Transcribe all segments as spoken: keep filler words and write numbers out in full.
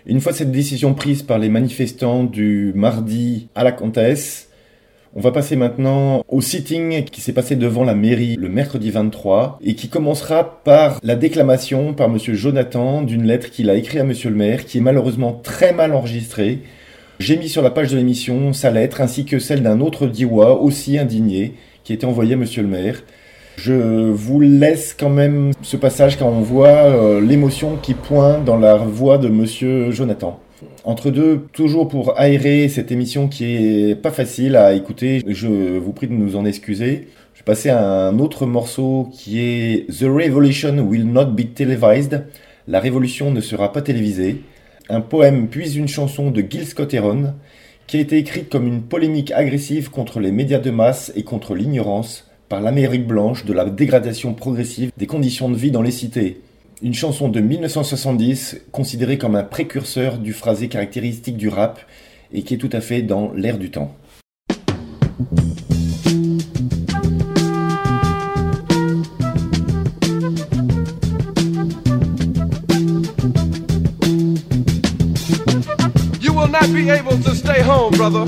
Une fois cette décision prise par les manifestants du mardi à la Comtesse, on va passer maintenant au sitting qui s'est passé devant la mairie le mercredi vingt-trois et qui commencera par la déclamation par monsieur Jonathan d'une lettre qu'il a écrite à monsieur le maire qui est malheureusement très mal enregistrée. J'ai mis sur la page de l'émission sa lettre ainsi que celle d'un autre Diois aussi indigné qui a été envoyé à monsieur le maire. Je vous laisse quand même ce passage quand on voit euh, l'émotion qui pointe dans la voix de monsieur Jonathan. Entre deux, toujours pour aérer cette émission qui est pas facile à écouter, je vous prie de nous en excuser. Je vais passer à un autre morceau qui est The Revolution Will Not Be Televised. La révolution ne sera pas télévisée. Un poème puis une chanson de Gil Scott-Heron qui a été écrite comme une polémique agressive contre les médias de masse et contre l'ignorance par l'Amérique blanche de la dégradation progressive des conditions de vie dans les cités. Une chanson de dix-neuf cent soixante-dix, considérée comme un précurseur du phrasé caractéristique du rap et qui est tout à fait dans l'air du temps. You will not be able to stay home, brother.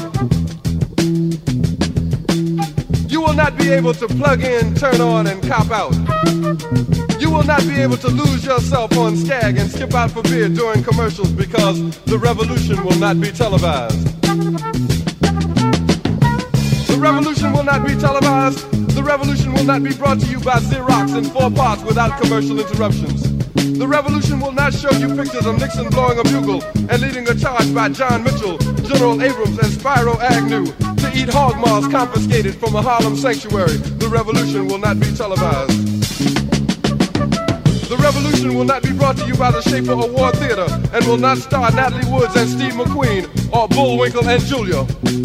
You will not be able to plug in, turn on, and cop out. You will not be able to lose yourself on Skag and skip out for beer during commercials because the revolution will not be televised. The revolution will not be televised. The revolution will not be brought to you by Xerox in four parts without commercial interruptions. The revolution will not show you pictures of Nixon blowing a bugle and leading a charge by John Mitchell, General Abrams, and Spyro Agnew to eat hog maws confiscated from a Harlem sanctuary. The revolution will not be televised. The revolution will not be brought to you by the Schaefer Award Theater and will not star Natalie Woods and Steve McQueen or Bullwinkle and Julia.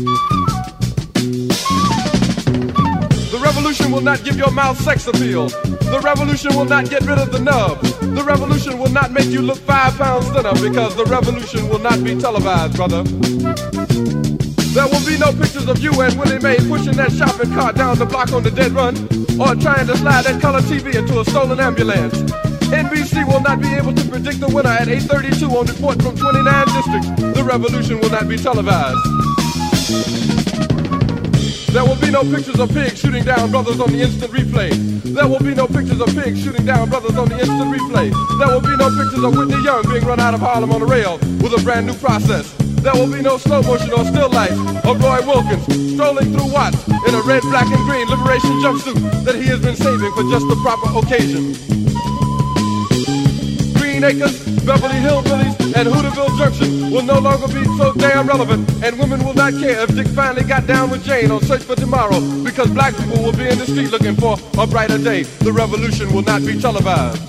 The revolution will not give your mouth sex appeal. The revolution will not get rid of the nub. The revolution will not make you look five pounds thinner because the revolution will not be televised, brother. There will be no pictures of you and Willie Mae pushing that shopping cart down the block on the dead run or trying to slide that color T V into a stolen ambulance. N B C will not be able to predict the winner at eight thirty-two on report from twenty-nine districts. The revolution will not be televised. There will be no pictures of pigs shooting down brothers on the instant replay. There will be no pictures of pigs shooting down brothers on the instant replay. There will be no pictures of Whitney Young being run out of Harlem on a rail with a brand new process. There will be no slow motion or still life of Roy Wilkins strolling through Watts in a red, black, and green liberation jumpsuit that he has been saving for just the proper occasion. Green Acres, Beverly Hillbillies, and Hooterville Junction will no longer be so damn relevant, and women will not care if Dick finally got down with Jane on Search for Tomorrow, because black people will be in the street looking for a brighter day. The revolution will not be televised.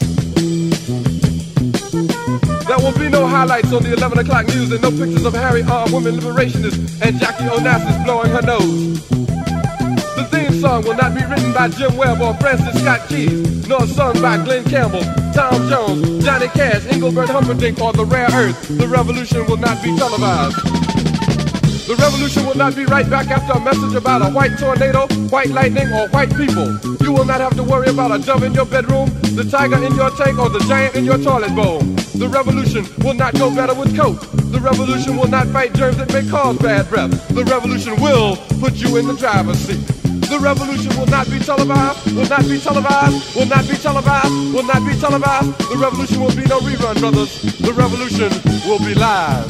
There will be no highlights on the eleven o'clock news and no pictures of Harry armed women liberationists and Jackie Onassis blowing her nose. The theme song will not be written by Jim Webb or Francis Scott Keys, nor sung by Glenn Campbell, Tom Jones, Johnny Cash, Engelbert Humperdinck, or The Rare Earth. The revolution will not be televised. The revolution will not be right back after a message about a white tornado, white lightning, or white people. You will not have to worry about a dove in your bedroom, the tiger in your tank, or the giant in your toilet bowl. The revolution will not go better with Coke. The revolution will not fight germs that may cause bad breath. The revolution will put you in the driver's seat. The revolution will not be televised, will not be televised, will not be televised, will not be televised. The revolution will be no rerun, brothers. The revolution will be live.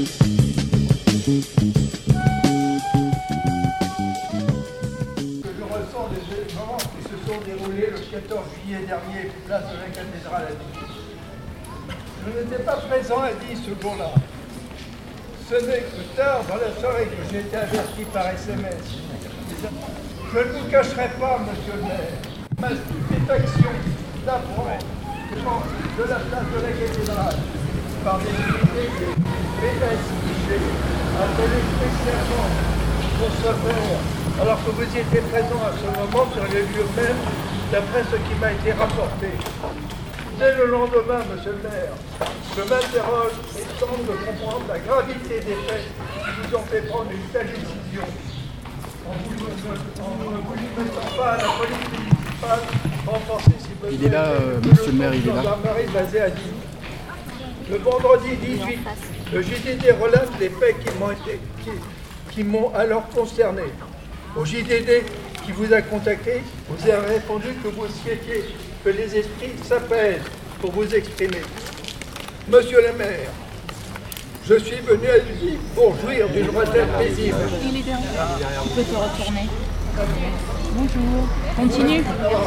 Je ressens des événements qui se sont déroulés le quatorze juillet dernier, place de la cathédrale à Dijon. Je n'étais pas présent à Dijon ce jour-là. Ce n'est que tard dans la soirée que j'ai été averti par S M S. Je ne vous cacherai pas, monsieur le maire, ma stupéfaction d'apprendre de la place de la cathédrale par des unités pédagogiques appelées spécialement pour ce faire, alors que vous étiez présent à ce moment sur les lieux mêmes, d'après ce qui m'a été rapporté. Dès le lendemain, monsieur le maire, je m'interroge et tente de comprendre la gravité des faits qui vous ont fait prendre une telle décision. En ne vous limitant pas à la police municipale, renforcer si besoin. Il est là, euh, monsieur le maire, il est là. Gendarmerie basée à Dijon. Le vendredi dix-huit, le J D D relate les faits qui m'ont été, qui, qui m'ont alors concerné. Au J D D qui vous a contacté, vous avez répondu que vous souhaitiez que les esprits s'apaisent pour vous exprimer. Monsieur le maire, je suis venu à lui pour jouir d'une retraite paisible. Il est derrière. Tu peux te retourner. Bonjour. Continue.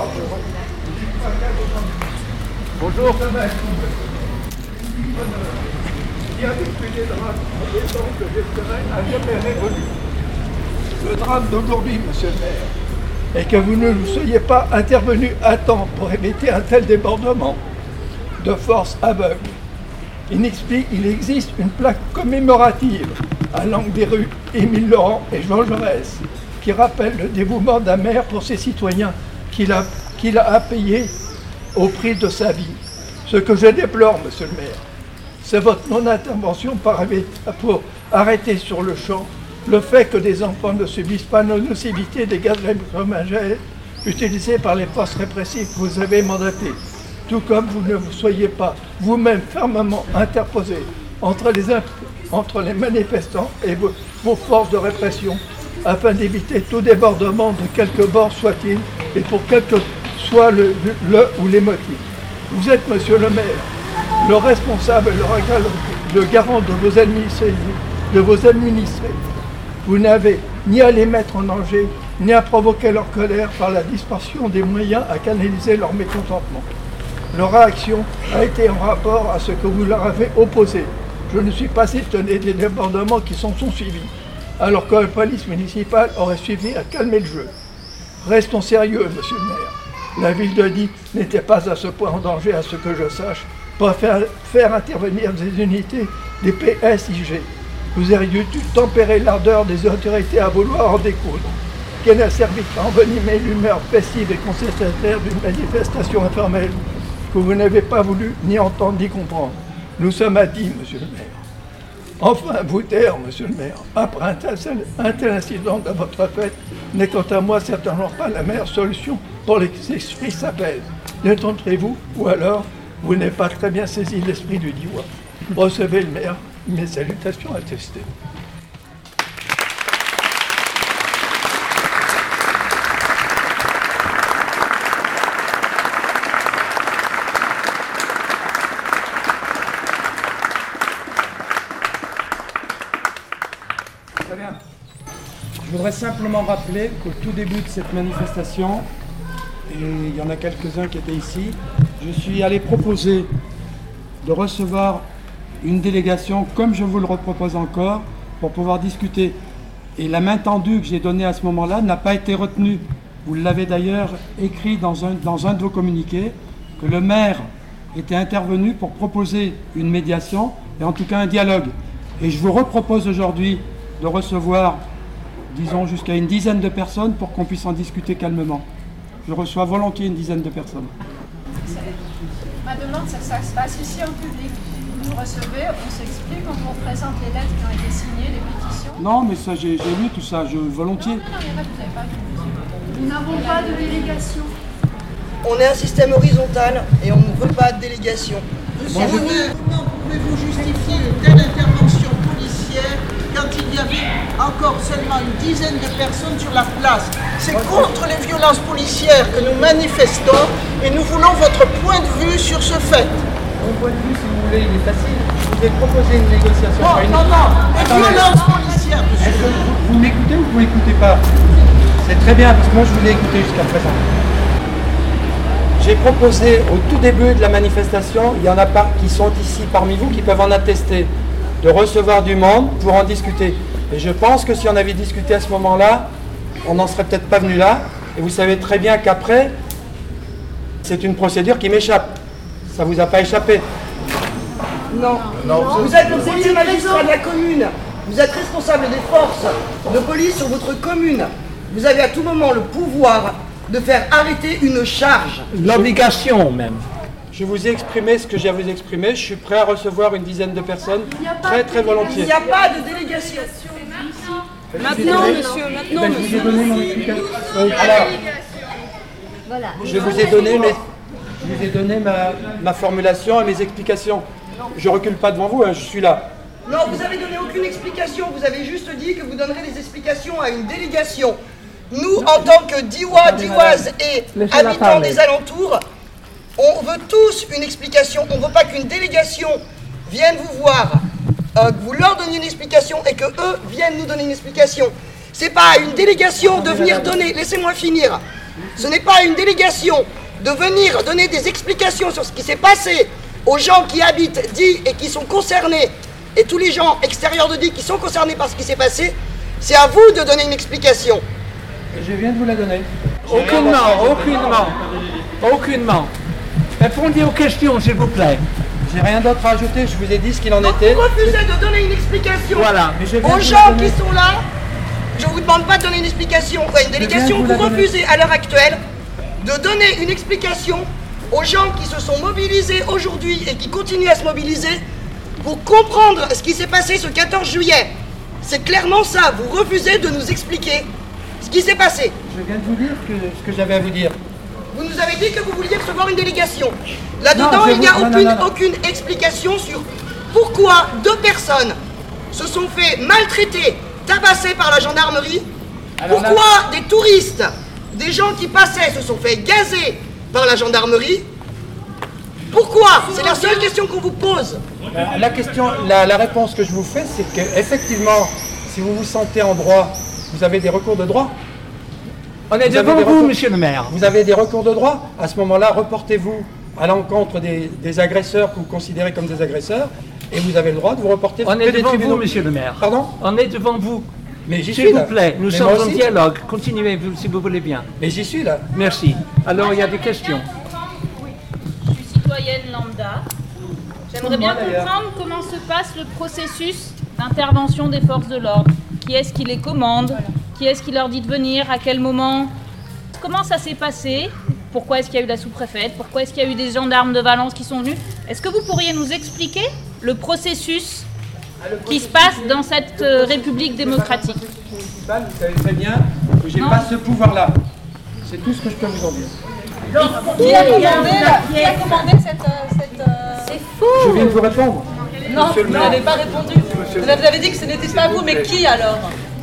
Bonjour. Qui a vécu des drames en des temps que j'espérais à jamais révolu. Le drame d'aujourd'hui, monsieur le maire, est que vous ne soyez pas intervenu à temps pour éviter un tel débordement de force aveugle. Il, explique, il existe une plaque commémorative à l'angle des rues Émile Laurent et Jean Jaurès qui rappelle le dévouement d'un maire pour ses citoyens qu'il a, qu'il a payé au prix de sa vie. Ce que je déplore, monsieur le maire, c'est votre non-intervention pour arrêter sur le champ le fait que des enfants ne subissent pas la nocivité des gaz lacrymogènes utilisés par les forces répressives que vous avez mandatées. Tout comme vous ne vous soyez pas vous-même fermement interposé entre les, entre les manifestants et vos, vos forces de répression afin d'éviter tout débordement de quelque bord soit-il et pour quel que soit le, le, le ou les motifs. Vous êtes, monsieur le maire, le responsable, le, le garant de vos administrés, de vos administrés. Vous n'avez ni à les mettre en danger, ni à provoquer leur colère par la dispersion des moyens à canaliser leur mécontentement. Leur réaction a été en rapport à ce que vous leur avez opposé. Je ne suis pas étonné des débordements qui s'en sont suivis, alors que la police municipale aurait suffi à calmer le jeu. Restons sérieux, monsieur le maire. La ville de Die n'était pas à ce point en danger, à ce que je sache, pour faire, faire intervenir des unités des P S I G. Vous auriez dû tempérer l'ardeur des autorités à vouloir en découdre, qui n'a servi qu'à envenimer l'humeur festive et contestataire d'une manifestation informelle que vous n'avez pas voulu ni entendre ni comprendre. Nous sommes à Die, monsieur le maire. Enfin, vous taire, monsieur le maire, après un tel, un tel incident de votre fête, n'est quant à moi certainement pas la meilleure solution pour que les esprits s'apaisent. Détenterez-vous, ou alors, vous n'avez pas très bien saisi l'esprit du Diois. Recevez le maire, mes salutations attestées. Très bien. Je voudrais simplement rappeler qu'au tout début de cette manifestation, et il y en a quelques-uns qui étaient ici, je suis allé proposer de recevoir une délégation, comme je vous le repropose encore, pour pouvoir discuter. Et la main tendue que j'ai donnée à ce moment-là n'a pas été retenue. Vous l'avez d'ailleurs écrit dans un, dans un de vos communiqués, que le maire était intervenu pour proposer une médiation, et en tout cas un dialogue. Et je vous repropose aujourd'hui de recevoir, disons, jusqu'à une dizaine de personnes pour qu'on puisse en discuter calmement. Je reçois volontiers une dizaine de personnes. Ma demande, c'est que ça se passe ici en public. Vous nous recevez, on s'explique, on vous présente les lettres qui ont été signées, les pétitions. Non, mais ça, j'ai lu tout ça, je volontiers. Non, non, il y en a que vous n'avez pas vu. Nous n'avons pas de délégation. On est un système horizontal et on ne veut pas de délégation. Monsieur le maire, comment pouvez-vous justifier une telle intervention policière quand il y avait encore seulement une dizaine de personnes sur la place? C'est contre les violences policières que nous manifestons et nous voulons votre point de vue sur ce fait. Mon point de vue, si vous voulez, il est facile. Je vous ai proposé une négociation. Non, une... non, non, les Attendez. violences policières, monsieur. Est-ce que vous, vous m'écoutez ou vous m'écoutez pas? C'est très bien, parce que moi je vous l'ai écouté jusqu'à présent. J'ai proposé au tout début de la manifestation, il y en a pas qui sont ici parmi vous qui peuvent en attester, de recevoir du monde pour en discuter. Et je pense que si on avait discuté à ce moment-là, on n'en serait peut-être pas venu là. Et vous savez très bien qu'après, c'est une procédure qui m'échappe. Ça vous a pas échappé? Non. non. Vous êtes le premier magistrat de la commune. Vous êtes responsable des forces de police sur votre commune. Vous avez à tout moment le pouvoir de faire arrêter une charge. L'obligation même. Je vous ai exprimé ce que j'ai à vous exprimer. Je suis prêt à recevoir une dizaine de personnes, très très volontiers. Il n'y a pas de délégation. Maintenant, monsieur, maintenant, Ben, je vous ai donné mon explication. Alors, Voilà. Je vous ai donné, mes, je vous ai donné ma, ma formulation et mes explications. je recule pas devant vous, hein, je suis là. Non, vous avez donné aucune explication. Vous avez juste dit que vous donnerez des explications à une délégation. Nous, en tant que Diwa, Diwas et habitants des alentours, on veut tous une explication. On ne veut pas qu'une délégation vienne vous voir, euh, que vous leur donniez une explication et que eux viennent nous donner une explication. C'est pas à une délégation de venir donner. Laissez-moi finir. Ce n'est pas à une délégation de venir donner des explications sur ce qui s'est passé aux gens qui habitent D et qui sont concernés. Et tous les gens extérieurs de D qui sont concernés par ce qui s'est passé, c'est à vous de donner une explication. Et je viens de vous la donner. Aucunement, aucunement, aucunement. Répondez aux questions, s'il vous plaît. J'ai rien d'autre à ajouter, je vous ai dit ce qu'il en Donc était. vous refusez de donner une explication Voilà. Mais je viens aux de gens vous qui donner. sont là. Je ne vous demande pas de donner une explication, enfin, une délégation. vous Vous la donner. refusez à l'heure actuelle de donner une explication aux gens qui se sont mobilisés aujourd'hui et qui continuent à se mobiliser pour comprendre ce qui s'est passé ce quatorze juillet. C'est clairement ça, vous refusez de nous expliquer ce qui s'est passé. Je viens de vous dire que, ce que j'avais à vous dire. Vous nous avez dit que vous vouliez recevoir une délégation. Là-dedans, Non, je il n'y a vous- non, aucune, non, non. aucune explication sur pourquoi deux personnes se sont fait maltraiter, tabasser par la gendarmerie. Alors là- Pourquoi des touristes, des gens qui passaient se sont fait gazer par la gendarmerie. Pourquoi? C'est la seule question qu'on vous pose. La, la question, la, la réponse que je vous fais, c'est qu'effectivement, si vous vous sentez en droit, vous avez des recours de droit. On est Vous avez devant des vous, recours- monsieur le maire. Vous avez des recours de droit. À ce moment-là, reportez-vous à l'encontre des, des agresseurs que vous considérez comme des agresseurs, et vous avez le droit de vous reporter On près est des devant tribunaux. vous, monsieur le maire. Pardon? On est devant vous. Mais j'y S'il suis vous là. plaît, nous Mais sommes moi en aussi. dialogue. Continuez, vous- si vous voulez bien. Mais j'y suis là. Merci. Alors, il y a des questions. Je suis citoyenne lambda. J'aimerais bien Moi, d'ailleurs. comprendre comment se passe le processus d'intervention des forces de l'ordre. Qui est-ce qui les commande? Qui est-ce qui leur dit de venir? À quel moment? Comment ça s'est passé? Pourquoi est-ce qu'il y a eu la sous-préfète? Pourquoi est-ce qu'il y a eu des gendarmes de Valence qui sont venus? Est-ce que vous pourriez nous expliquer le processus qui se passe dans cette euh, République démocratique? Municipal, vous savez très bien que j'ai Non. pas ce pouvoir-là. C'est tout ce que je peux vous en dire. Qui a commandé, qui a commandé cette... cette C'est faux. Je viens de vous répondre. Non, Monsieur le vous maire. n'avez pas répondu. Vous avez dit que ce n'était pas vous, mais qui alors?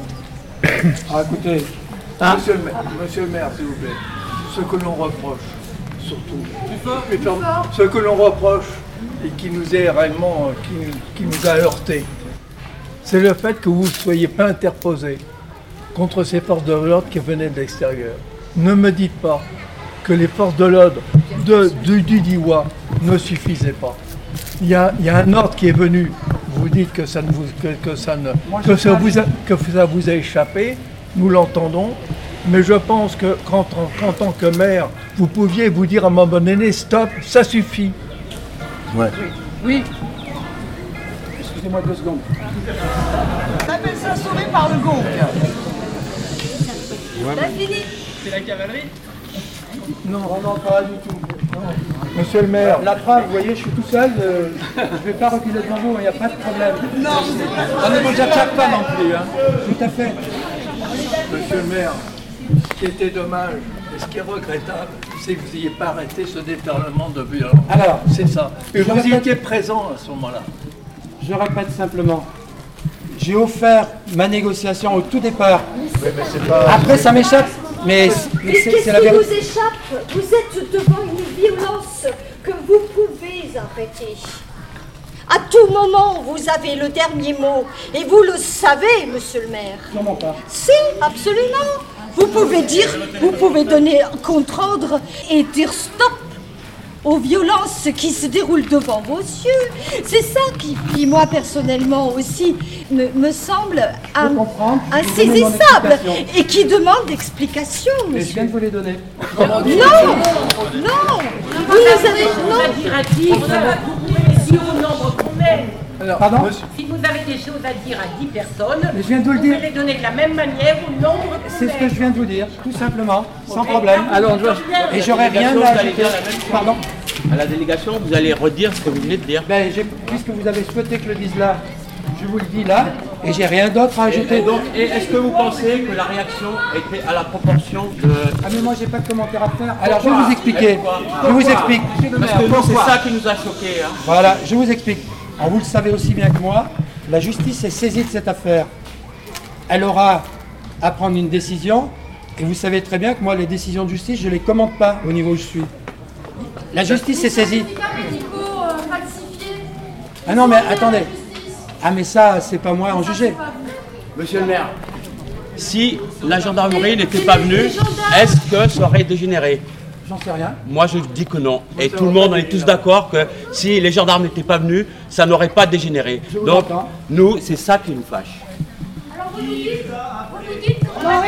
Ah, écoutez, Monsieur, le maire, monsieur le maire, s'il vous plaît, ce que l'on reproche, surtout, mais pardon, ce que l'on reproche et qui nous est réellement, qui, qui nous a heurté, c'est le fait que vous ne soyez pas interposé contre ces forces de l'ordre qui venaient de l'extérieur. Ne me dites pas que les forces de l'ordre de, du, du Diwa ne suffisaient pas. Il y, a, il y a un ordre qui est venu. Vous dites que ça, ne vous, que, que ça, ne, que ça vous a, que ça vous a échappé. Nous l'entendons. Mais je pense que qu'en qu'en tant que maire, vous pouviez vous dire à un moment donné, stop, ça suffit. Ouais. oui. Excusez-moi deux secondes. On appelle ça sauvé par le gong. C'est la cavalerie? Non, non, pas du tout. Non. Monsieur le maire, la trame, vous voyez, je suis tout seul, euh, je ne vais pas reculer devant vous, il n'y a pas de problème. Non, On ne vous attaque pas non plus, hein. Tout à fait. Monsieur le maire, ce qui était dommage et ce qui est regrettable, c'est que vous n'ayez pas arrêté ce déferlement de violence. Alors, C'est ça. Et je vous répète- étiez présent à ce moment-là. je répète simplement, j'ai offert ma négociation au tout départ. Après, ça m'échappe, mais, mais c'est Qu'est-ce c'est la qui vérité. vous échappe? Vous êtes devant une violence que vous pouvez arrêter. À tout moment, vous avez le dernier mot. Et vous le savez, monsieur le maire. Sûrement pas. Si, absolument. Vous pouvez dire, vous pouvez donner un compte-ordre et dire stop aux violences qui se déroulent devant vos yeux. C'est ça qui, qui, moi, personnellement aussi, me, me semble un, comprendre. Je vais donner mon insaisissable explication. et qui demande d'explications, Mais je monsieur. viens de vous les donner. Non, non, vous nous avez... Non. Si au nombre qu'on est, Alors, Pardon monsieur- si vous avez des choses à dire à dix personnes, Mais je viens de vous le vous dire. pouvez les donner de la même manière au nombre qu'on C'est ce que est. je viens de vous dire, tout simplement, sans problème. Alors, je dois- Et j'aurais rien à ajouter. Pardon? À la délégation, vous allez redire ce que vous venez de dire. Ben, j'ai- puisque vous avez souhaité que je le dise là, je vous le dis là. Et j'ai rien d'autre à ajouter. Et donc, et est-ce que vous pensez que la réaction était à la proportion de... Ah mais moi j'ai pas de commentaire à faire. Alors je vais vous expliquer. Je vous explique. Parce que nous, c'est ça qui nous a choqués. Hein. Voilà, je vous explique. Alors, vous le savez aussi bien que moi, la justice est saisie de cette affaire. Elle aura à prendre une décision. Et vous savez très bien que moi, les décisions de justice, je ne les commande pas au niveau où je suis. La justice est saisie. Ah non, mais attendez. Ah mais ça, c'est pas moi à en juger. Monsieur le maire, si la gendarmerie n'était pas venue, est-ce que ça aurait dégénéré? J'en sais rien. Moi, je dis que non. Et tout le monde, on est tous d'accord que si les gendarmes n'étaient pas venus, ça n'aurait pas dégénéré. Donc, nous, c'est ça qui nous fâche. Alors vous nous dites, vous nous dites comment...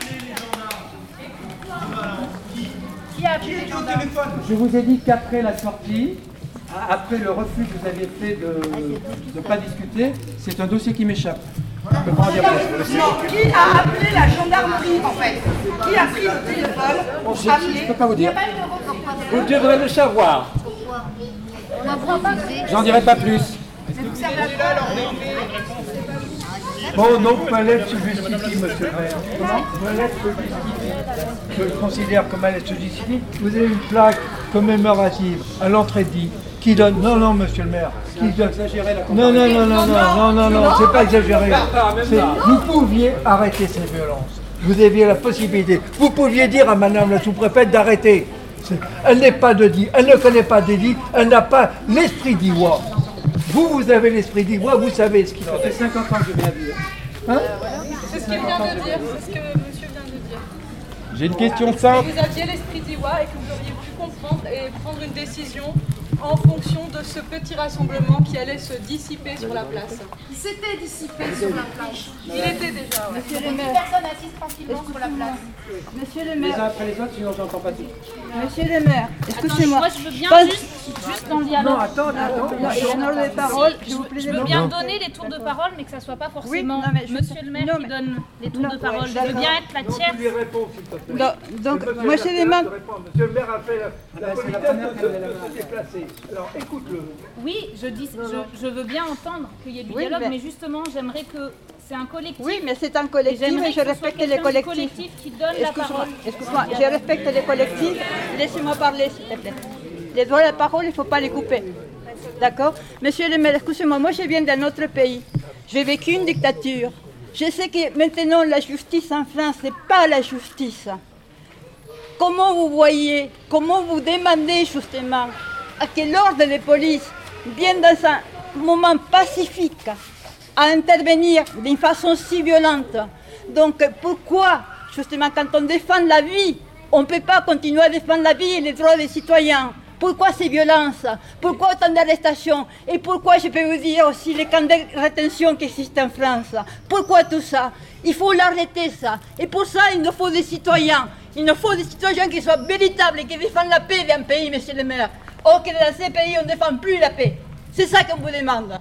Qui a appelé les gendarmes? Je vous ai dit qu'après la sortie, après le refus que vous aviez fait de ne pas discuter, c'est un dossier qui m'échappe. Je peux pas en dire plus. Non, qui a appelé la gendarmerie en fait? Qui a pris le téléphone pour Je appeler? ne peux pas vous dire. Vous devrez le savoir. J'en dirai pas plus. Bon, donc ma lettre se justifie, monsieur le maire. Comment? Ma lettre se justifie. Je le considère comme ma lettre se justifie. Vous avez une plaque commémorative à l'entrée dit qui donne. Non, non, monsieur le maire. Qui donne. Non, non, non, non, non, non, non, non, c'est pas exagéré. C'est- Vous pouviez arrêter ces violences. Vous aviez la possibilité. Vous pouviez dire à madame la sous-préfète d'arrêter. C'est- Elle n'est pas de dit, elle ne connaît pas d'Édith, elle n'a pas l'esprit d'Ivoire. Vous, vous avez l'esprit d'Ivoire, vous savez ce qu'il en Ça fait fait. cinquante ans que je viens dire. Hein? C'est ce qu'il vient de dire, c'est ce que monsieur vient de dire. J'ai une question simple. Vous aviez l'esprit d'Iwa et que vous auriez pu comprendre et prendre une décision en fonction de ce petit rassemblement qui allait se dissiper sur la place. Il s'était dissipé sur la place. Il était déjà, ouais. Monsieur le maire. Personne assise tranquillement sur la place. Monsieur le Les maire, uns après les autres, sinon j'entends pas tout. monsieur le maire, excusez-moi. Moi, je veux bien Pas- juste, juste dans le dialogue. Non, attends, attends. Non, il y a un ordre de parole, Si, s'il vous plaît. je veux bien donner les tours de parole, mais que ça soit pas forcément non, mais je- monsieur le maire non, qui mais- donne les tours non, de parole. ouais, Je veux d'accord. bien être la Donc, tierce. tu lui réponds, s'il te plaît. Donc, donc Monsieur moi le je maire demande. te répond. Monsieur le maire a fait la, la c'est la politesse première de, qu'elle met la de main. se déplacer. Alors écoute-le. Oui, je dis, je, je veux bien entendre qu'il y ait du Oui, dialogue, mais- mais justement, j'aimerais que c'est un collectif. Oui, mais c'est un collectif J'aimerais et je que ce soit respecte les quelqu'un du collectifs. collectif qui donne la Excuse-moi, parole. excuse-moi, je respecte les collectifs. Laissez-moi parler, s'il te plaît. Les droits de la parole, il ne faut pas les couper. D'accord? Monsieur le maire, excusez-moi, moi je viens d'un autre pays. J'ai vécu une dictature. Je sais que maintenant la justice en France, ce n'est pas la justice. Comment vous voyez, comment vous demandez justement à que l'ordre de police vienne dans un moment pacifique à intervenir d'une façon si violente? Donc pourquoi, justement, quand on défend la vie, on ne peut pas continuer à défendre la vie et les droits des citoyens? Pourquoi ces violences? Pourquoi autant d'arrestations? Et pourquoi, je peux vous dire aussi, les camps de rétention qui existent en France? Pourquoi tout ça? Il faut l'arrêter, ça. Et pour ça, il nous faut des citoyens. Il nous faut des citoyens qui soient véritables et qui défendent la paix d'un pays, monsieur le maire. Or que dans ces pays, on ne défend plus la paix. C'est ça qu'on vous demande.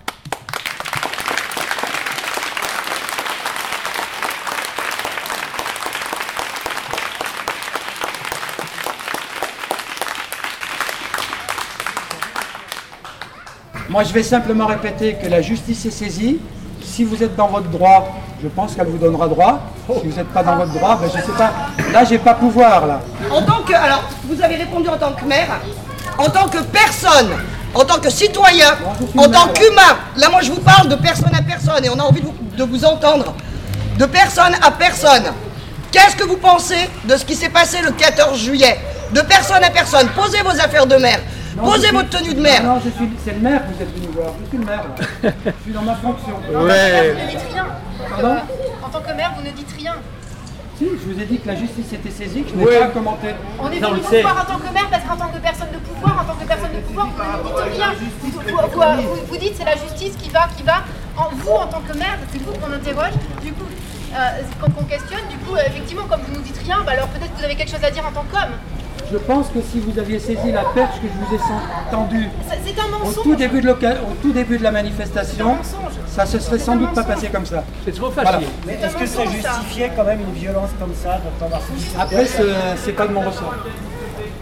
Moi, je vais simplement répéter que la justice est saisie. Si vous êtes dans votre droit, je pense qu'elle vous donnera droit. Si vous n'êtes pas dans votre droit, ben, je ne sais pas. Là, j'ai pas pouvoir, là. En tant que, alors, vous avez répondu en tant que maire, en tant que personne, en tant que citoyen, en tant qu'humain. Là, moi, je vous parle de personne à personne et on a envie de vous, de vous entendre. De personne à personne. Qu'est-ce que vous pensez de ce qui s'est passé le quatorze juillet? De personne à personne. Posez vos affaires de maire. Non, Posez je suis- votre tenue de maire. Non, je suis, c'est le maire que vous êtes venu voir. Je suis le maire, là. Je suis dans ma fonction. Vous ne dites rien. Pardon? En tant que maire, vous ne dites rien. Si, je vous ai dit que la justice était saisie, que je n'ai Oui. pas commenté. On est Non, venu le vous sait. voir en tant que maire parce qu'en tant que personne de pouvoir, en tant que personne de pouvoir, vous ne dites rien. Vous, vous- vous- vous dites c'est la justice qui va, qui va. En, vous, en tant que maire, c'est vous qu'on interroge. Du coup, euh, quand on questionne, du coup, euh, effectivement, comme vous nous dites rien, bah alors peut-être que vous avez quelque chose à dire en tant qu'homme. Je pense que si vous aviez saisi la perche que je vous ai sen- tendue C'est c'est un au mensonge. tout, début de loca- au tout début de la manifestation, ça se serait sans doute pas passé comme ça. C'est trop Voilà. facile. Mais est-ce que c'est justifié quand même une violence comme ça, docteur Marcelli? Après, c'est c'est pas de mon ressort.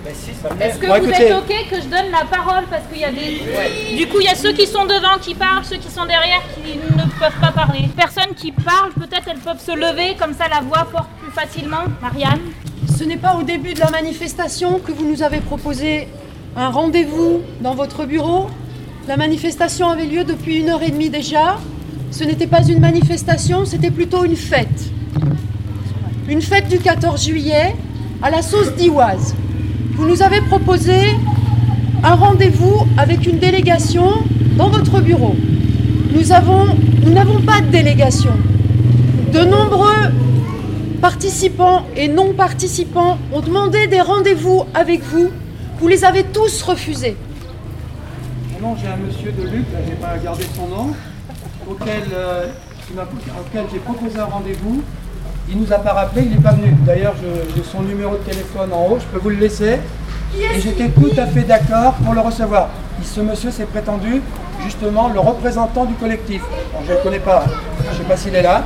Est-ce que Bon, vous écoutez, êtes OK que je donne la parole parce qu'il y a des... Du coup, il y a ceux qui sont devant qui parlent, ceux qui sont derrière qui ne peuvent pas parler. Les personnes qui parlent, peut-être elles peuvent se lever, comme ça la voix porte plus facilement. Marianne? Ce n'est pas au début de la manifestation que vous nous avez proposé un rendez-vous dans votre bureau. La manifestation avait lieu depuis une heure et demie déjà. Ce n'était pas une manifestation, c'était plutôt une fête. Une fête du quatorze juillet à la sauce d'Iwaz. Vous nous avez proposé un rendez-vous avec une délégation dans votre bureau. Nous avons, nous n'avons pas de délégation. De nombreux participants et non-participants ont demandé des rendez-vous avec vous. Vous les avez tous refusés. Non, j'ai un monsieur de Luc, là, j'ai pas gardé son nom, auquel, euh, qui m'a- auquel j'ai proposé un rendez-vous. Il nous a pas rappelé, il n'est pas venu. D'ailleurs, je- j'ai son numéro de téléphone en haut, je peux vous le laisser. Et j'étais tout à fait d'accord pour le recevoir. Et ce monsieur, c'est prétendu justement le représentant du collectif. Bon, je ne le connais pas, je ne sais pas s'il est là.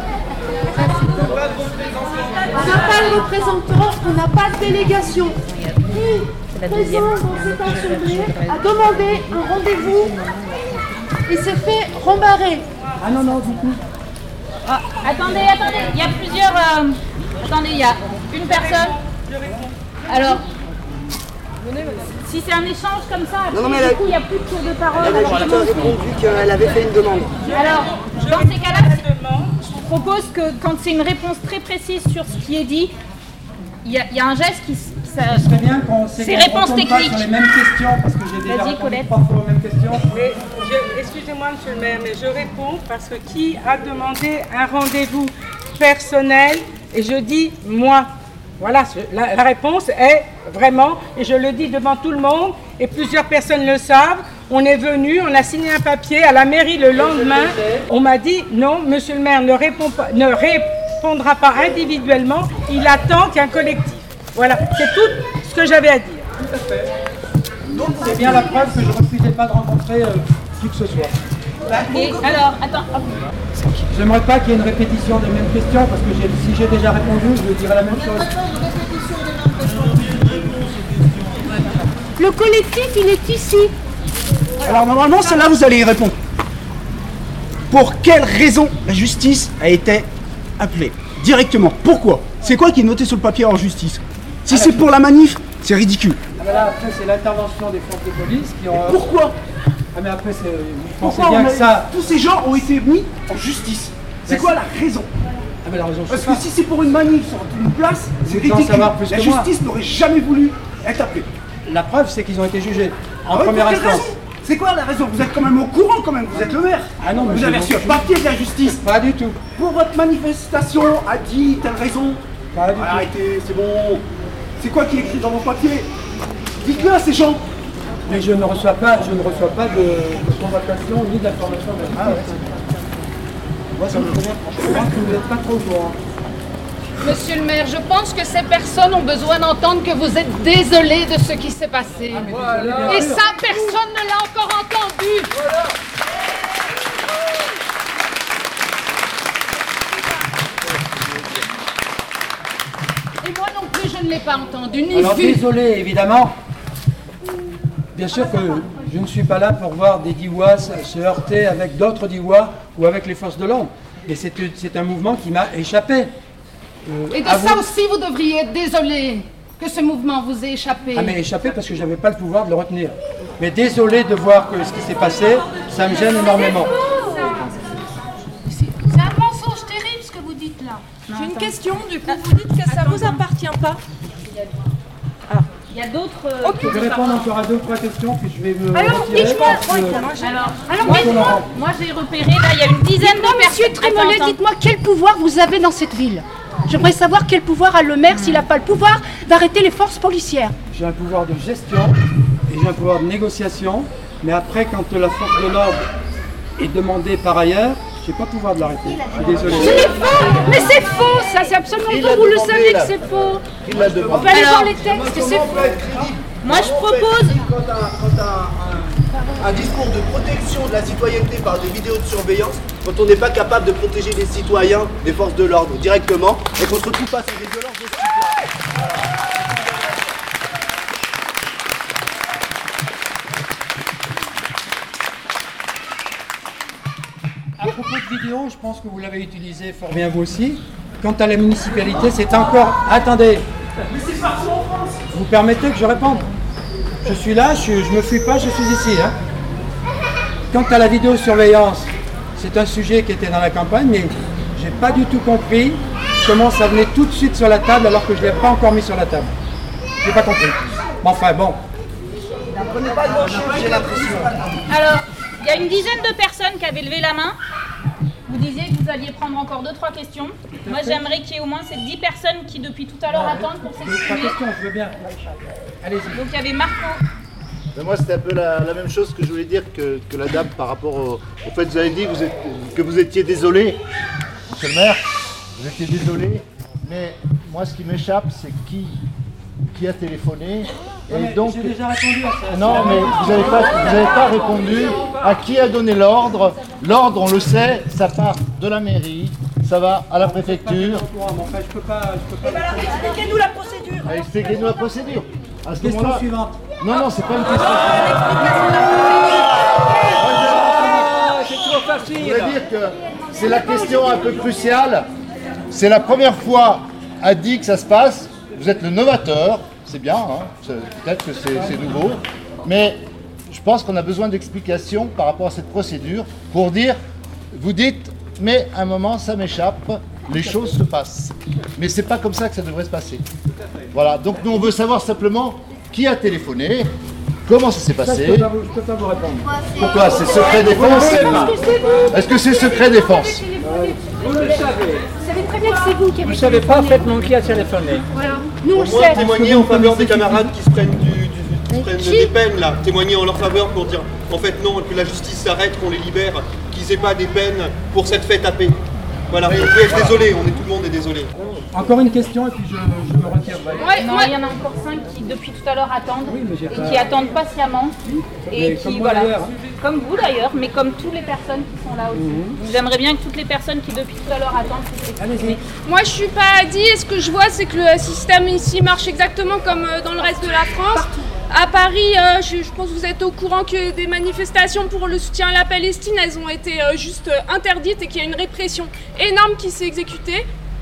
On n'a pas de représentant, on n'a pas de délégation. Qui, présent dans cette assemblée, a demandé un rendez-vous et s'est fait rembarrer. Ah non, non, du coup. Ah, attendez, attendez, il y a plusieurs... euh, Attendez, il y a une personne. Alors, si c'est un échange comme ça, Non, non, mais du elle a- coup, il n'y a plus de tour de parole. Elle a alors juste comment- répondu qu'elle avait fait une demande. Alors, dans ces cas-là, je vous propose que quand c'est une réponse très précise sur ce qui est dit, il y, a- il y a un geste qui... s- qui ça- Ce serait bien qu'on C'est qu'on réponse retombe pas technique. sur les mêmes questions, parce que j'ai déjà Vas-y, répondu Colette. trois fois aux mêmes questions. Mais je- excusez-moi, monsieur le maire, mais je réponds parce que qui a demandé un rendez-vous personnel? Et je dis moi. Voilà, ce- la, la réponse est vraiment, et je le dis devant tout le monde, et plusieurs personnes le savent, on est venu, on a signé un papier à la mairie le lendemain, on m'a dit non, monsieur le maire ne, répond pas, ne répondra pas individuellement, il attend qu'un collectif. Voilà, c'est tout ce que j'avais à dire. Tout à fait. Donc c'est bien la preuve que je ne refusais pas de rencontrer euh, qui que ce soit. Et alors, attends, hop. J'aimerais pas qu'il y ait une répétition des mêmes questions, parce que j'ai- si j'ai déjà répondu, je dirais la même chose. Le collectif, il est ici. Alors normalement, celle-là, vous allez y répondre. Pour quelle raison la justice a été appelée directement? Pourquoi? C'est quoi qui est noté sur le papier en justice? Si c'est pour la manif, c'est ridicule. Ah ben là, après, c'est l'intervention des forces de police qui ont... Pourquoi? Ah mais après, c'est... Vous pensez Pourquoi bien on que a- ça... tous ces gens ont été mis en justice? C'est Ben, quoi c'est- la raison? Ah mais la raison, je Parce sais que pas. si c'est pour une manif sur une place, c'est Vous en ridicule. savoir plus La que moi. justice n'aurait jamais voulu être appelée. La preuve, c'est qu'ils ont été jugés en Ah ouais, première pour quelle instance. raison? C'est quoi la raison? Vous êtes quand même au courant quand même, vous êtes le maire. Ah non, mais vous je- avez reçu un papier de la justice. Pas du tout. Pour votre manifestation a dit telle raison. Pas du tout. Arrêtez, c'est bon. C'est quoi qui est écrit dans vos papiers? Dites-le à ces gens. Mais je ne reçois pas, je ne reçois pas de, de convocation ni d'information. De... Ah ouais. Moi, ça me convient. Je pense que vous n'êtes pas trop au courant. Monsieur le maire, je pense que ces personnes ont besoin d'entendre que vous êtes désolé de ce qui s'est passé. Et ça, personne ne l'a encore entendu. Et moi non plus, je ne l'ai pas entendu, ni Alors vu. désolé, évidemment. Bien sûr que je ne suis pas là pour voir des Diwas se heurter avec d'autres Diwas ou avec les forces de l'ordre. Mais c'est c'est un mouvement qui m'a échappé. Euh, Et de à ça vous- aussi, vous devriez être désolé que ce mouvement vous ait échappé. Ah mais échappé parce que je n'avais pas le pouvoir de le retenir. Mais désolé de voir que ce qui s'est passé, ça me gêne énormément. C'est un mensonge terrible ce que vous dites là. J'ai une question, du coup, vous dites que ça vous appartient pas. Il y a d'autres... euh, Je vais répondre encore à deux ou trois questions, puis je vais me Alors, retirer dites-moi, parce que- Alors, Alors, moi, dites-moi. moi, j'ai repéré, là, il y a une dizaine Dites-moi, de personnes... monsieur Trémollet, Attends, attends. dites-moi quel pouvoir vous avez dans cette ville. J'aimerais savoir quel pouvoir a le maire s'il n'a pas le pouvoir d'arrêter les forces policières. J'ai un pouvoir de gestion et j'ai un pouvoir de négociation, mais après, quand la force de l'ordre est demandée par ailleurs, je n'ai pas le pouvoir de l'arrêter. Je suis désolé. C'est faux. Mais c'est faux, ça, c'est absolument Il faux. l'a Vous le demandé, savez là. que c'est faux. Il l'a On demandé. peut aller Alors, voir les textes, c'est faux. Moi, je propose... Quand un, quand un- un- un discours de protection de la citoyenneté par des vidéos de surveillance, quand on n'est pas capable de protéger les citoyens des forces de l'ordre directement, et qu'on se retrouve face à des violences de ce type-là. vidéo, je pense que vous l'avez utilisée fort bien vous aussi. Quant à la municipalité, c'est encore... Attendez. Mais c'est partout en France. Vous permettez que je réponde? Je suis là, je ne me fuis pas, je suis ici. Hein. Quant à la vidéosurveillance, c'est un sujet qui était dans la campagne, mais j'ai pas du tout compris comment ça venait tout de suite sur la table alors que je ne l'ai pas encore mis sur la table. J'ai pas compris. Bon, enfin bon. Prenez pas de mon chose, j'ai l'impression. Alors, il y a une dizaine de personnes qui avaient levé la main. Vous disiez que vous alliez prendre encore deux trois questions. Moi, j'aimerais qu'il y ait au moins ces dix personnes qui, depuis tout à l'heure, attendent pour s'exprimer. Deux, trois questions, je veux bien. Allez-y. Donc, il y avait Marco. Mais moi, c'était un peu la, la même chose que je voulais dire que, que la dame par rapport au, au fait que vous avez dit vous êtes, que vous étiez désolé, monsieur le maire, vous étiez désolé, mais moi, ce qui m'échappe, c'est qui, qui a téléphoné. Et ouais, donc, j'ai déjà répondu à ça. Non, mais vous n'avez pas, vous avez pas répondu à qui a donné l'ordre. L'ordre, on le sait, ça part de la mairie, ça va à la préfecture. Enfin, je peux pas, je peux pas. Eh ben alors, expliquez-nous la procédure. Ah, expliquez-nous la procédure. À ce Question moment-là- suivante. Non, non, c'est pas une question. Ah, c'est trop Je facile. voudrais dire que c'est la question un peu cruciale. C'est la première fois à dit que ça se passe. Vous êtes le novateur, c'est bien, hein. C'est- peut-être que c'est c'est nouveau. Mais je pense qu'on a besoin d'explications par rapport à cette procédure pour dire, vous dites, mais à un moment ça m'échappe, les choses se passent. Mais c'est pas comme ça que ça devrait se passer. Voilà, donc nous on veut savoir simplement qui a téléphoné, comment ça s'est Ça, je passé. peux pas vous, je peux pas vous répondre. Pourquoi? C'est secret défense? Est-ce que c'est secret défense? Vous le savez. Vous savez très bien que c'est vous qui avez Vous ne savez parfaitement qui a téléphoné. Voilà. Nous, on Au le moins sait. témoigner en faveur des camarades qui se prennent, du, du- qui se prennent qui des peines là, témoigner en leur faveur pour dire en fait non, que la justice s'arrête, qu'on les libère, qu'ils aient pas des peines pour cette fête à paix. Voilà, vous pouvez être désolé, on est tout le monde est désolé. Encore une question et puis je, je me retire. Ouais, non, il y en a encore cinq qui, depuis tout à l'heure, attendent. j'ai et pas- qui attendent patiemment. Et Mais qui, comme moi, voilà. d'ailleurs, hein. Comme vous d'ailleurs, mais comme toutes les personnes qui sont là aussi. Mhm. J'aimerais bien que toutes les personnes qui, depuis tout à l'heure, attendent puissent s'exprimer. Moi, je suis pas dit, et ce que je vois, c'est que le système ici marche exactement comme euh, dans le reste de la France. À Paris, euh, je, je pense que vous êtes au courant que des manifestations pour le soutien à la Palestine, elles ont été euh, juste euh, interdites et qu'il y a une répression énorme qui s'est exécutée.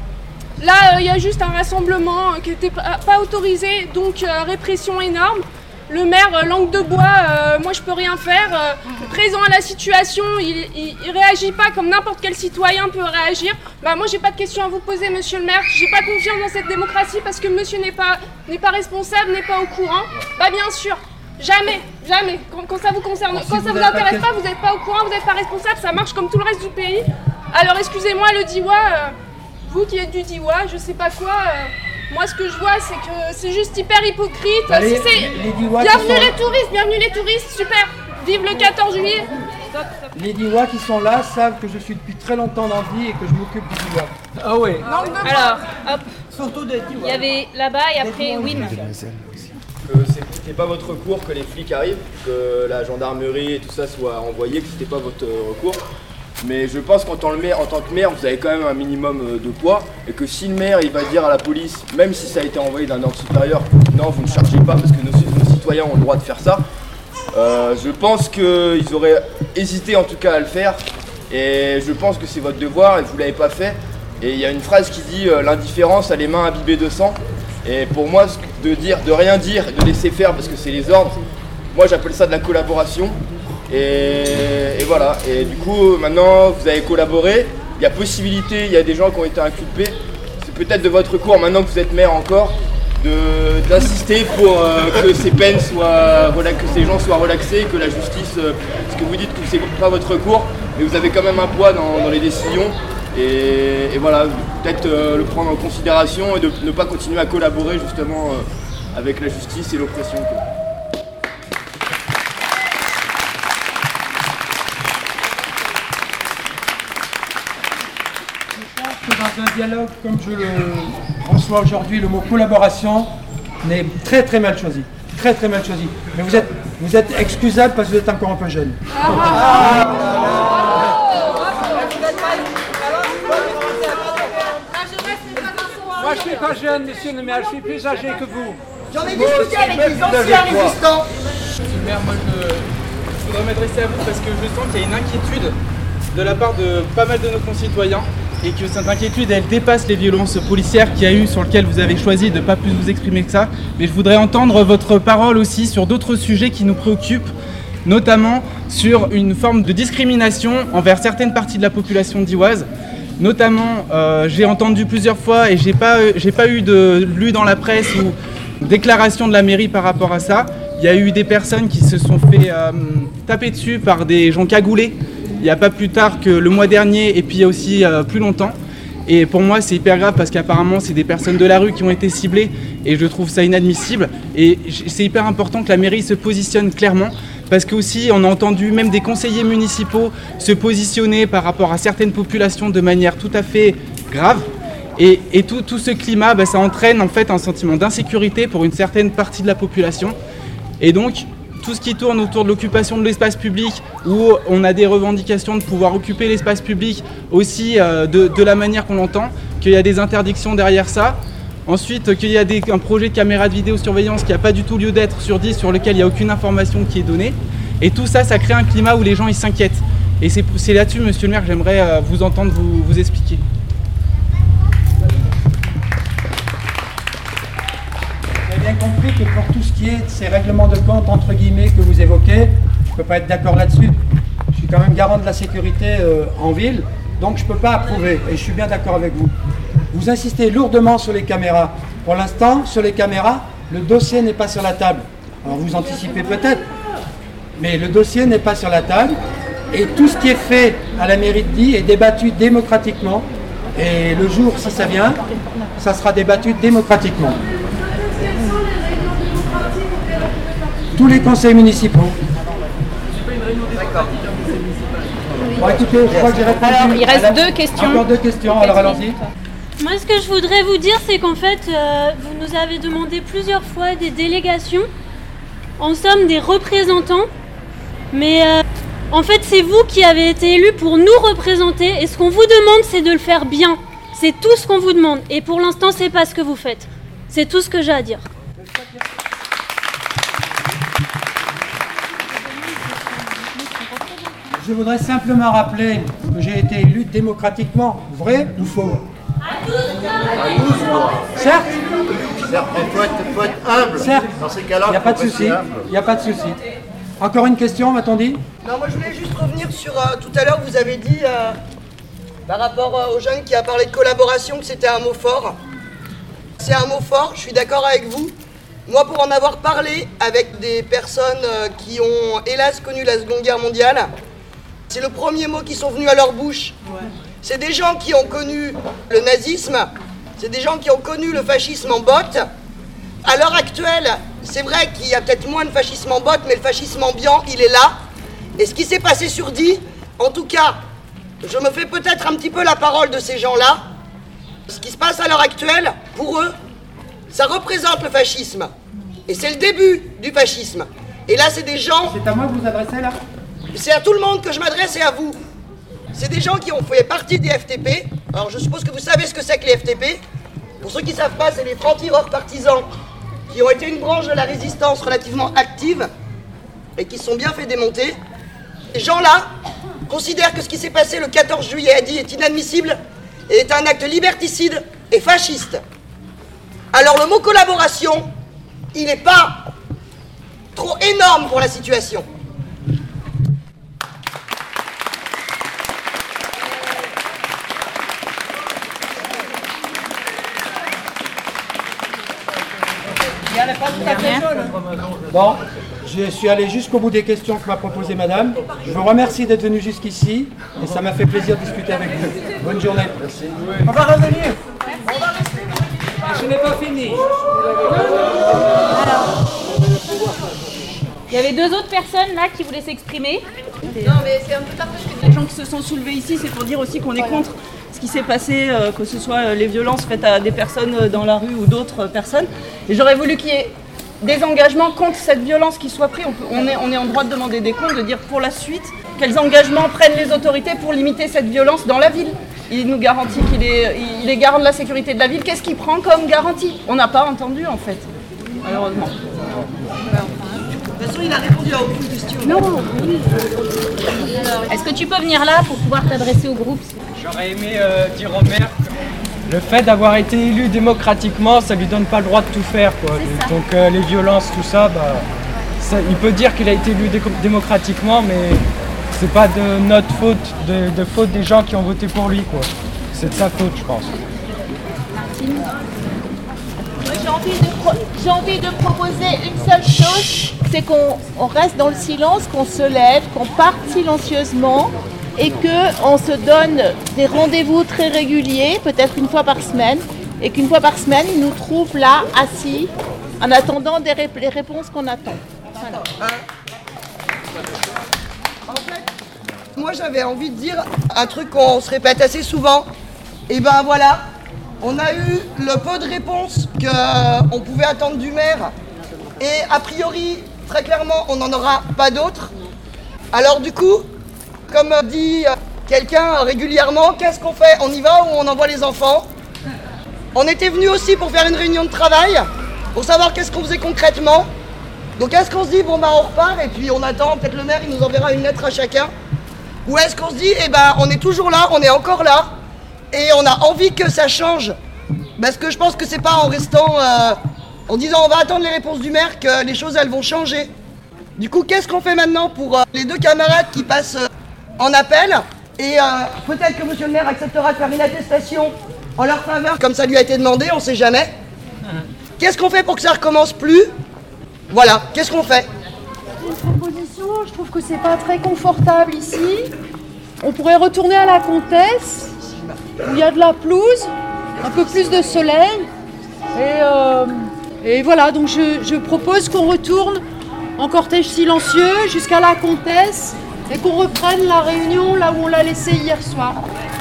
Là, euh, il y a juste un rassemblement euh, qui n'était pas, pas autorisé, donc euh, répression énorme. Le maire, euh, langue de bois, euh, moi je peux rien faire. Euh, présent à la situation, il, il, il réagit pas comme n'importe quel citoyen peut réagir. Bah moi j'ai pas de questions à vous poser, monsieur le maire. J'ai pas confiance dans cette démocratie parce que monsieur n'est pas n'est pas responsable, n'est pas au courant. Bah bien sûr, jamais, jamais. Quand, quand ça vous concerne, Alors, si quand vous ça vous n'avez pas intéresse de pas, vous n'êtes pas au courant, vous n'êtes pas responsable. Ça marche comme tout le reste du pays. Alors excusez-moi le Diwa, euh, vous qui êtes du Diwa, je sais pas quoi. euh, Moi, ce que je vois, c'est que c'est juste hyper hypocrite. Allez, Si c'est- les Diwa qui bienvenue sont- les touristes, bienvenue les touristes, super. Vive le quatorze juillet. Les Diwa qui sont là savent que je suis depuis très longtemps dans la vie et que je m'occupe du Diwa. Ah oui. Alors, hop. Surtout des Il y avait là-bas et après Win. Que c'était pas votre recours que les flics arrivent, que la gendarmerie et tout ça soit envoyé, que c'était pas votre euh, recours. Mais je pense qu'en tant, le maire- en tant que maire, vous avez quand même un minimum euh, de poids et que si le maire il va dire à la police, même si ça a été envoyé d'un ordre supérieur, non vous ne chargez pas parce que nos, nos citoyens ont le droit de faire ça, euh, je pense qu'ils auraient hésité en tout cas à le faire et je pense que c'est votre devoir et vous l'avez pas fait. Et il y a une phrase qui dit euh, l'indifférence a les mains imbibées de sang. Et pour moi, ce que- de dire, de rien dire, de laisser faire parce que c'est les ordres, moi j'appelle ça de la collaboration. Et, et voilà. Et du coup, maintenant vous avez collaboré. Il y a possibilité, il y a des gens qui ont été inculpés. C'est peut-être de votre recours, maintenant que vous êtes maire encore, de- d'insister pour euh, que ces peines soient, relax- que ces gens soient relaxés, que la justice, euh, parce que vous dites que c'est pas votre recours, mais vous avez quand même un poids dans, dans les décisions. Et, et voilà, peut-être euh, le prendre en considération et de ne pas continuer à collaborer justement euh, avec la justice et l'oppression. quoi. Que dans un dialogue comme je le reçois aujourd'hui, le mot collaboration n'est très très mal choisi. Très très mal choisi. Mais vous êtes, vous êtes excusable parce que vous êtes encore un peu jeune. Moi, je suis pas jeune, monsieur le maire, je suis plus âgé que vous. J'en ai discuté avec les anciens résistants. Monsieur le maire, moi je, je voudrais m'adresser à vous parce que je sens qu'il y a une inquiétude de la part de pas mal de nos concitoyens et que cette inquiétude elle dépasse les violences policières qu'il y a eu sur lesquelles vous avez choisi de ne pas plus vous exprimer que ça. Mais je voudrais entendre votre parole aussi sur d'autres sujets qui nous préoccupent, notamment sur une forme de discrimination envers certaines parties de la population d'Iwaz. Notamment, euh, j'ai entendu plusieurs fois et j'ai pas, j'ai pas eu de lu dans la presse ou déclaration de la mairie par rapport à ça. Il y a eu des personnes qui se sont fait euh, taper dessus par des gens cagoulés. Il n'y a pas plus tard que le mois dernier et puis aussi euh, plus longtemps. Et pour moi, c'est hyper grave parce qu'apparemment, c'est des personnes de la rue qui ont été ciblées et je trouve ça inadmissible. Et c'est hyper important que la mairie se positionne clairement parce qu'aussi, on a entendu même des conseillers municipaux se positionner par rapport à certaines populations de manière tout à fait grave. Et, et tout, tout ce climat, bah, ça entraîne en fait un sentiment d'insécurité pour une certaine partie de la population. Et donc, tout ce qui tourne autour de l'occupation de l'espace public, où on a des revendications de pouvoir occuper l'espace public aussi euh, de, de la manière qu'on l'entend, qu'il y a des interdictions derrière ça. Ensuite, qu'il y a des, un projet de caméra de vidéosurveillance qui n'a pas du tout lieu d'être sur dix, sur lequel il n'y a aucune information qui est donnée. Et tout ça, ça crée un climat où les gens ils s'inquiètent. Et c'est, c'est là-dessus, monsieur le maire, que j'aimerais euh, vous entendre vous, vous expliquer. J'ai bien compris que pour tout ce qui est de ces règlements de compte, entre guillemets, que vous évoquez, je ne peux pas être d'accord là-dessus. Je suis quand même garant de la sécurité euh, en ville, donc je ne peux pas approuver, et je suis bien d'accord avec vous. Vous insistez lourdement sur les caméras. Pour l'instant, sur les caméras, le dossier n'est pas sur la table. Alors vous anticipez peut-être, mais le dossier n'est pas sur la table, et tout ce qui est fait à la mairie de Die est débattu démocratiquement, et le jour, si ça vient, ça sera débattu démocratiquement. Tous les conseils municipaux. Bon, écoutez, je crois que j'ai répondu. Alors, il reste deux questions. Encore deux questions, alors allons-y. Moi, ce que je voudrais vous dire, c'est qu'en fait, euh, vous nous avez demandé plusieurs fois des délégations. En somme, des représentants. Mais euh, en fait, c'est vous qui avez été élus pour nous représenter. Et ce qu'on vous demande, c'est de le faire bien. C'est tout ce qu'on vous demande. Et pour l'instant, c'est pas ce que vous faites. C'est tout ce que j'ai à dire. Je voudrais simplement rappeler que j'ai été élu démocratiquement. Vrai ou faux? À tous, Certes. Certes, mais il faut être, faut être humble. Certes. Dans ces cas-là, il n'y a pas de souci. Il n'y a pas de souci. Encore une question, m'a-t-on dit? Non, moi je voulais juste revenir sur euh, tout à l'heure, vous avez dit euh, par rapport euh, au jeune qui a parlé de collaboration que c'était un mot fort. C'est un mot fort, je suis d'accord avec vous. Moi, pour en avoir parlé avec des personnes euh, qui ont hélas connu la Seconde Guerre mondiale, c'est le premier mot qui sont venus à leur bouche. Ouais. C'est des gens qui ont connu le nazisme, c'est des gens qui ont connu le fascisme en botte. À l'heure actuelle, c'est vrai qu'il y a peut-être moins de fascisme en botte, mais le fascisme ambiant, il est là. Et ce qui s'est passé sur Die, en tout cas, je me fais peut-être un petit peu la parole de ces gens-là. Ce qui se passe à l'heure actuelle, pour eux, ça représente le fascisme. Et c'est le début du fascisme. Et là, c'est des gens... C'est à moi que vous vous adressez, là? C'est à tout le monde que je m'adresse et à vous. C'est des gens qui ont fait partie des F T P. Alors, je suppose que vous savez ce que c'est que les F T P. Pour ceux qui ne savent pas, c'est les francs-tireurs partisans qui ont été une branche de la résistance relativement active et qui se sont bien fait démonter. Ces gens-là considèrent que ce qui s'est passé le quatorze juillet à Die est inadmissible et est un acte liberticide et fasciste. Alors le mot collaboration, il n'est pas trop énorme pour la situation. Bon, je suis allé jusqu'au bout des questions que m'a proposées madame. Je vous remercie d'être venu jusqu'ici et ça m'a fait plaisir de discuter avec vous. Bonne journée. Merci. On va revenir. Je n'ai pas fini. Alors, il y avait deux autres personnes là qui voulaient s'exprimer. Non, mais c'est un peu tard parce que les gens qui se sont soulevés ici, c'est pour dire aussi qu'on est contre ce qui s'est passé, euh, que ce soit euh, les violences faites à des personnes euh, dans la rue ou d'autres euh, personnes. Et j'aurais voulu qu'il y ait des engagements contre cette violence qui soient pris. On, peut, on, est, on est en droit de demander des comptes, de dire pour la suite quels engagements prennent les autorités pour limiter cette violence dans la ville. Il nous garantit qu'il est, il est garant de la sécurité de la ville. Qu'est-ce qu'il prend comme garantie? On n'a pas entendu en fait, malheureusement. toute façon, il a répondu à aucune question. Non. Est-ce que tu peux venir là pour pouvoir t'adresser au groupe? J'aurais aimé euh, dire au maire que le fait d'avoir été élu démocratiquement, ça lui donne pas le droit de tout faire, quoi. Donc euh, les violences, tout ça, bah, ça, il peut dire qu'il a été élu dé démocratiquement, mais c'est pas de notre faute, de, de faute des gens qui ont voté pour lui, quoi. C'est de sa faute, je pense. J'ai envie, de pro j'ai envie de proposer une seule chose, c'est qu'on on reste dans le silence, qu'on se lève, qu'on parte silencieusement et qu'on se donne des rendez-vous très réguliers, peut-être une fois par semaine, et qu'une fois par semaine, ils nous trouvent là, assis, en attendant des ré les réponses qu'on attend. Voilà. En fait, moi j'avais envie de dire un truc qu'on se répète assez souvent, et ben voilà. On a eu le peu de réponses qu'on pouvait attendre du maire et a priori, très clairement, on n'en aura pas d'autres. Alors du coup, comme dit quelqu'un régulièrement, qu'est-ce qu'on fait? On y va ou on envoie les enfants? On était venu aussi pour faire une réunion de travail, pour savoir qu'est-ce qu'on faisait concrètement. Donc est-ce qu'on se dit, bon bah on repart et puis on attend, peut-être le maire il nous enverra une lettre à chacun? Ou est-ce qu'on se dit, eh ben on est toujours là, on est encore là, et on a envie que ça change, parce que je pense que c'est pas en restant, euh, en disant on va attendre les réponses du maire que les choses elles vont changer. Du coup, qu'est-ce qu'on fait maintenant pour euh, les deux camarades qui passent euh, en appel? Et euh, peut-être que monsieur le maire acceptera de faire une attestation en leur faveur, comme ça lui a été demandé, on sait jamais. Qu'est-ce qu'on fait pour que ça recommence plus? Voilà, qu'est-ce qu'on fait? Une proposition, je trouve que c'est pas très confortable ici. On pourrait retourner à la Comtesse, où il y a de la pelouse, un peu plus de soleil. Et, euh, et voilà, donc je, je propose qu'on retourne en cortège silencieux jusqu'à la Comtesse et qu'on reprenne la réunion là où on l'a laissée hier soir.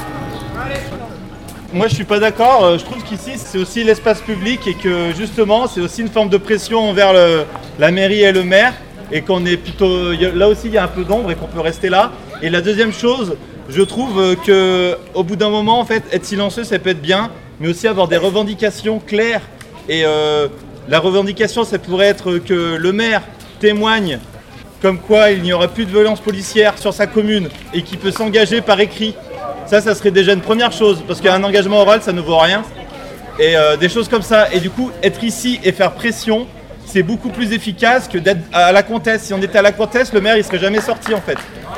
Moi je suis pas d'accord, je trouve qu'ici c'est aussi l'espace public et que justement c'est aussi une forme de pression envers le, la mairie et le maire et qu'on est plutôt, là aussi il y a un peu d'ombre et qu'on peut rester là. Et la deuxième chose, je trouve que au bout d'un moment en fait être silencieux ça peut être bien, mais aussi avoir des revendications claires et euh, la revendication ça pourrait être que le maire témoigne comme quoi il n'y aura plus de violence policière sur sa commune et qu'il peut s'engager par écrit. Ça, ça serait déjà une première chose, parce qu'un engagement oral, ça ne vaut rien. Et euh, des choses comme ça. Et du coup, être ici et faire pression, c'est beaucoup plus efficace que d'être à la Comtesse. Si on était à la Comtesse, le maire, il serait jamais sorti, en fait.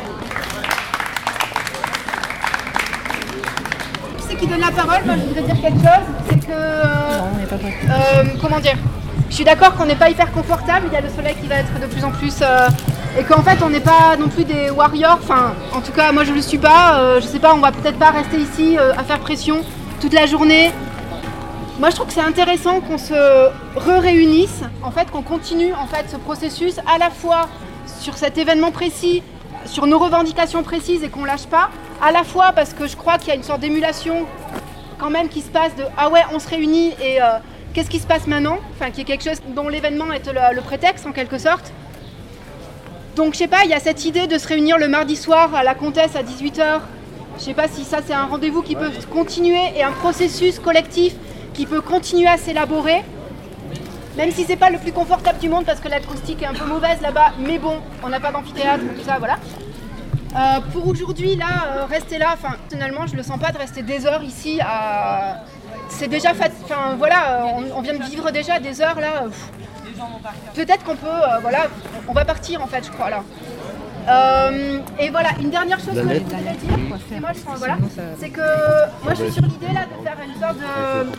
Qui c'est qui donne la parole? Moi, je voudrais dire quelque chose. C'est que... Euh, euh, comment dire? Je suis d'accord qu'on n'est pas hyper confortable. Il y a le soleil qui va être de plus en plus... Euh, et qu'en fait on n'est pas non plus des warriors, enfin en tout cas moi je ne le suis pas, euh, je sais pas, on va peut-être pas rester ici euh, à faire pression toute la journée. Moi je trouve que c'est intéressant qu'on se re-réunisse, en fait qu'on continue en fait ce processus à la fois sur cet événement précis, sur nos revendications précises et qu'on lâche pas, à la fois parce que je crois qu'il y a une sorte d'émulation quand même qui se passe de ah ouais on se réunit et euh, qu'est-ce qui se passe maintenant, enfin qui est quelque chose dont l'événement est le, le prétexte en quelque sorte. Donc je sais pas, il y a cette idée de se réunir le mardi soir à la Comtesse à dix-huit heures. Je sais pas si ça c'est un rendez-vous qui peut continuer et un processus collectif qui peut continuer à s'élaborer. Même si c'est pas le plus confortable du monde parce que l'acoustique est un peu mauvaise là-bas, mais bon, on n'a pas d'amphithéâtre, tout ça, voilà. Euh, pour aujourd'hui, là, euh, rester là, enfin, personnellement, je le sens pas de rester des heures ici à... C'est déjà fait, enfin voilà, on, on vient de vivre déjà des heures là. Peut-être qu'on peut, euh, voilà, on va partir en fait, je crois là. Euh, et voilà, une dernière chose que je voudrais dire, c'est moi, je sens, voilà, c'est que moi je suis sur l'idée là de faire une sorte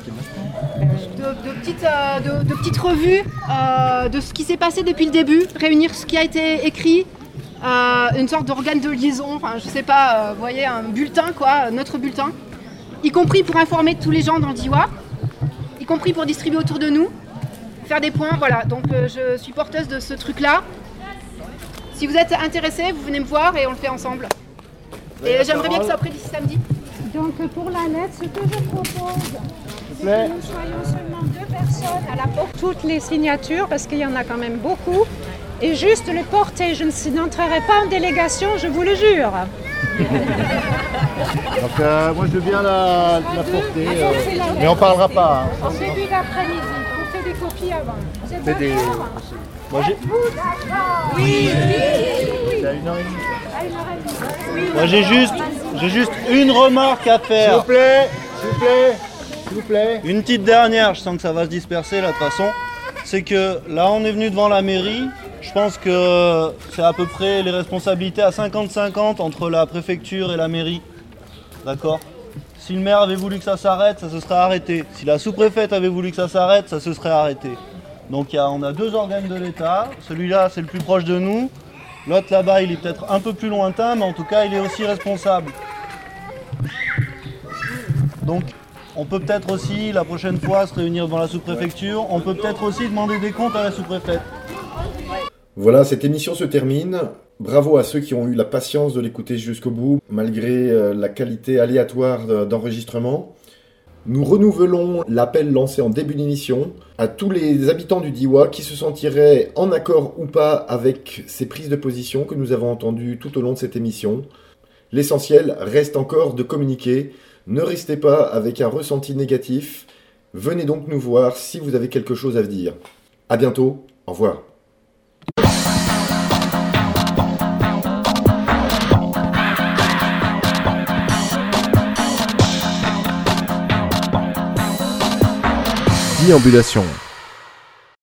de, de, de, petite, euh, de, de petite revue euh, de ce qui s'est passé depuis le début, réunir ce qui a été écrit, euh, une sorte d'organe de liaison, enfin je sais pas, euh, vous voyez, un bulletin quoi, notre bulletin, y compris pour informer tous les gens dans le Diois, y compris pour distribuer autour de nous. Faire des points, voilà, donc euh, je suis porteuse de ce truc-là. Si vous êtes intéressés, vous venez me voir et on le fait ensemble. Et j'aimerais bien que ça soit prêt d'ici samedi. Donc pour la lettre, ce que je propose, c'est que nous soyons seulement deux personnes à la porte, toutes les signatures, parce qu'il y en a quand même beaucoup, et juste le porter. Je n'entrerai pas en délégation, je vous le jure. Donc euh, moi je veux bien la, la porter, euh, mais on parlera pas. Hein. En début d'après-midi. des copies avant. Vous êtes C'est des- d'accord? Moi, j'ai- Êtes-vous d'accord? Oui, C'est à une heure et demie. À une heure et demie. Moi j'ai juste, j'ai juste une remarque à faire. S'il vous plaît, s'il vous plaît, s'il vous plaît. Une petite dernière, je sens que ça va se disperser là de toute façon. C'est que là on est venu devant la mairie. Je pense que c'est à peu près les responsabilités à cinquante cinquante entre la préfecture et la mairie. D'accord ? Si le maire avait voulu que ça s'arrête, ça se serait arrêté. Si la sous-préfète avait voulu que ça s'arrête, ça se serait arrêté. Donc il y a, on a deux organes de l'État. Celui-là c'est le plus proche de nous. L'autre là-bas il est peut-être un peu plus lointain, mais en tout cas il est aussi responsable. Donc on peut peut-être aussi la prochaine fois se réunir devant la sous-préfecture. On peut peut-être aussi demander des comptes à la sous-préfète. Voilà, cette émission se termine. Bravo à ceux qui ont eu la patience de l'écouter jusqu'au bout, malgré euh, la qualité aléatoire de- d'enregistrement. Nous renouvelons l'appel lancé en début d'émission à tous les habitants du Diois qui se sentiraient en accord ou pas avec ces prises de position que nous avons entendues tout au long de cette émission. L'essentiel reste encore de communiquer. Ne restez pas avec un ressenti négatif. Venez donc nous voir si vous avez quelque chose à dire. À bientôt, au revoir. Déambulation.